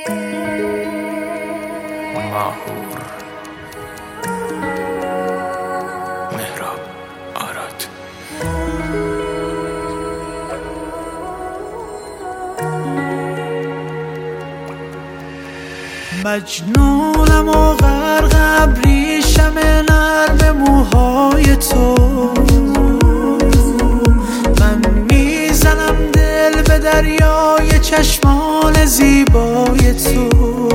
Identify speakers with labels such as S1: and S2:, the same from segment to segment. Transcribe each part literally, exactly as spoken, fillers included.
S1: ماهور مهراب آراد.
S2: مجنونم و غرق ابریشم نرم موهای تو، من میزنم دل به دریای چشمان زیبای تو.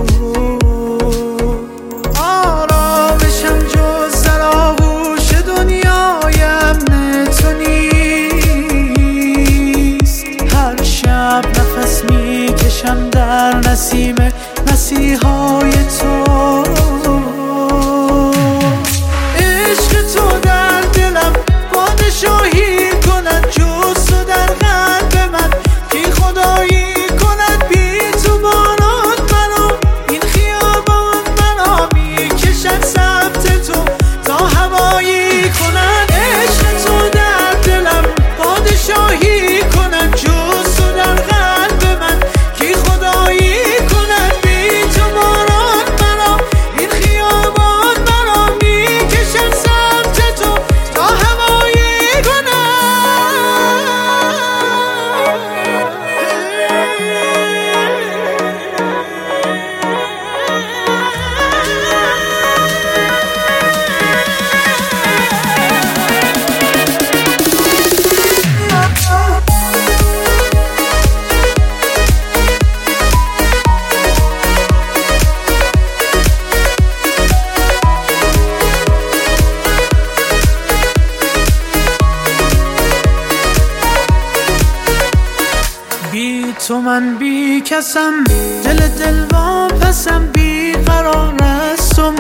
S2: آرامشم جز در آغوش دنیای امن تو نیست. هر شب نفس میکشم در نسیم مسیحای تو. عشق تو در دلم پادشاهی کند، جز تو در قلب من کی خدایی کند. بی تو باران منو این خیابان منو میکشد سمت تو تا هوایی کند. عشق تو در دلم پادشاهی کند، جز تو در قلب من کی خدایی کند. بی تو باران منو این خیابان منو میکشد سمت تو تا هوایی کند. بی تو من بی کسم، دل دل واپسم، بی قرار است و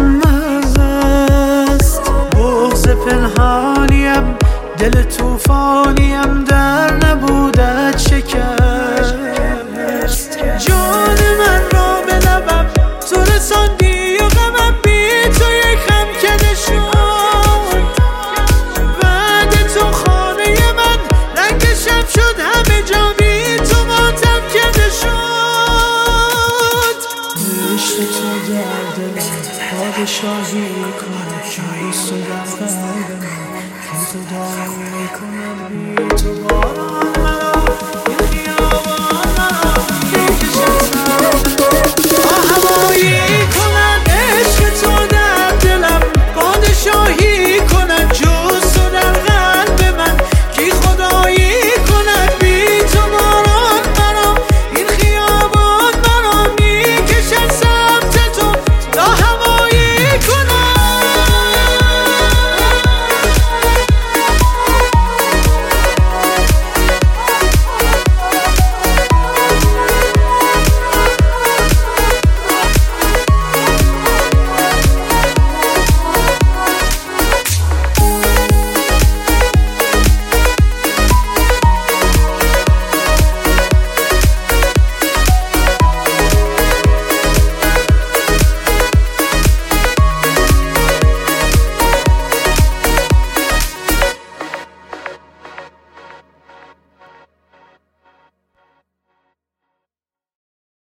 S2: مست. بغض پنهانیم دل توفانیم در نبودت شکست. جان من را به لبم تو رساندی و غمم بی تو یک خم کده شد. بعد تو خانه من رنگ شب شد، همه جا بی تو ماتم کده شد. عشق تو در دلم پادشاهی